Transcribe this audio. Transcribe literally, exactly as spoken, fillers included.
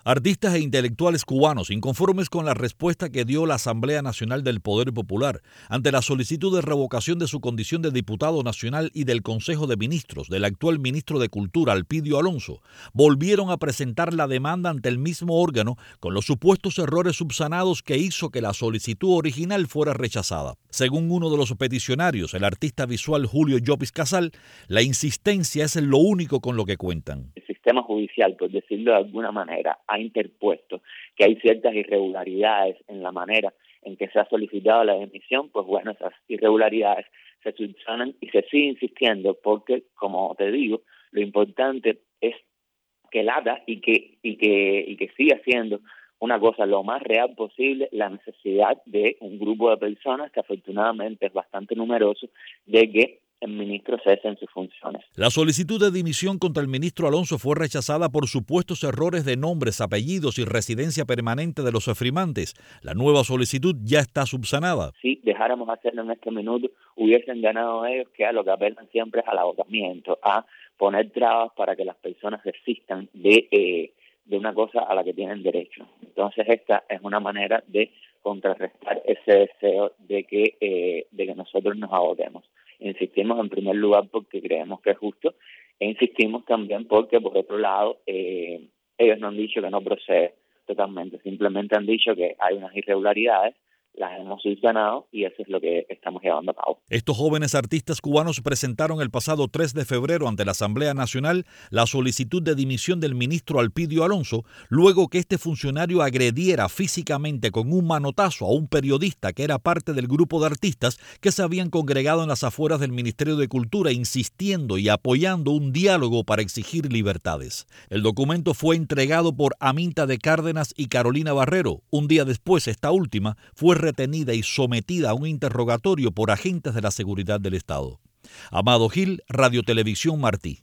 Artistas e intelectuales cubanos inconformes con la respuesta que dio la Asamblea Nacional del Poder Popular ante la solicitud de revocación de su condición de diputado nacional y del Consejo de Ministros del actual ministro de Cultura, Alpidio Alonso, volvieron a presentar la demanda ante el mismo órgano con los supuestos errores subsanados que hizo que la solicitud original fuera rechazada. Según uno de los peticionarios, el artista visual Julio Llopis Casal, la insistencia es lo único con lo que cuentan. El sistema judicial, por decirlo de alguna manera, ha interpuesto que hay ciertas irregularidades en la manera en que se ha solicitado la dimisión. Pues bueno, esas irregularidades se subsanan y se sigue insistiendo porque, como te digo, lo importante es que lata y que y que y que siga siendo una cosa lo más real posible la necesidad de un grupo de personas que afortunadamente es bastante numeroso de que el ministro cese en sus funciones. La solicitud de dimisión contra el ministro Alonso fue rechazada por supuestos errores de nombres, apellidos y residencia permanente de los firmantes. La nueva solicitud ya está subsanada. Si dejáramos hacerlo en este minuto, hubiesen ganado ellos, que a lo que apelan siempre es al agotamiento, a poner trabas para que las personas desistan de, eh, de una cosa a la que tienen derecho. Entonces esta es una manera de contrarrestar ese deseo de que, eh, de que nosotros nos agotemos. Insistimos en primer lugar porque creemos que es justo e insistimos también porque, por otro lado, eh, ellos no han dicho que no procede totalmente, simplemente han dicho que hay unas irregularidades, las hemos subsanado y eso es lo que estamos llevando a cabo. Estos jóvenes artistas cubanos presentaron el pasado tres de febrero ante la Asamblea Nacional la solicitud de dimisión del ministro Alpidio Alonso, luego que este funcionario agrediera físicamente con un manotazo a un periodista que era parte del grupo de artistas que se habían congregado en las afueras del Ministerio de Cultura, insistiendo y apoyando un diálogo para exigir libertades. El documento fue entregado por Aminta de Cárdenas y Carolina Barrero. Un día después, esta última fue retenida y sometida a un interrogatorio por agentes de la seguridad del Estado. Amado Gil, Radio Televisión Martí.